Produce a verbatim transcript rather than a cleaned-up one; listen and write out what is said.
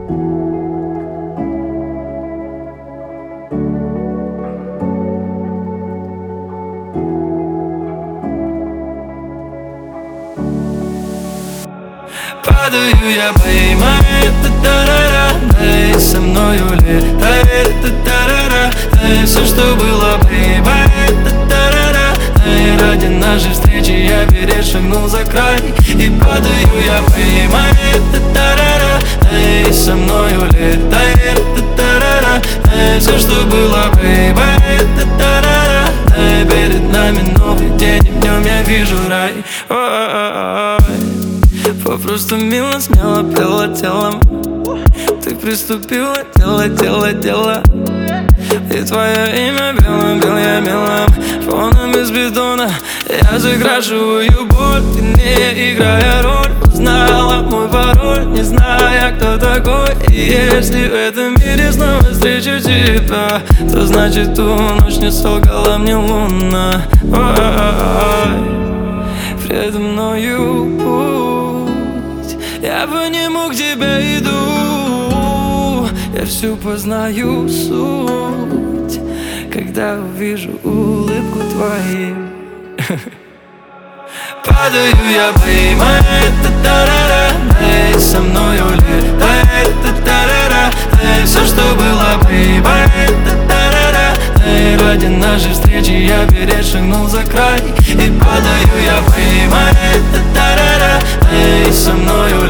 Падаю я, поймай, та-та-ра-ра, дай со мною летай, та-та-ра-ра, дай все, что было, поймай, та-та-ра-ра, дай ради нашей встречи я перешагнул за край. И падаю я, поймай, та-та-ра-ра, дай со мною летай, та-та-ра-ра, дай все, что было, поймай, та-та-ра-ра, дай перед нами новый день, и в нем я вижу рай. Попросту мило, смело пела телом. Ты приступила, дело, дело, дело. И твое имя белым, бел я белым фоном из бетона. Я закрашиваю боль, ты не играя роль. Узнала мой пароль, не зная, кто такой. И если в этом мире снова встречу тебя, то значит ту ночь не солгала мне луна. Ой, предо мною путь, я по нему к тебе иду. Я всю познаю суть, когда увижу улыбку твою. Падаю я, поймай, та-та-ра-ра, дай со мною летай, та-та-ра-ра, дай все, что было, поймай, та-та-ра-ра, дай ради нашей встречи я перешагнул за край. И падаю я, поймай, та-та-ра-ра, дай со мною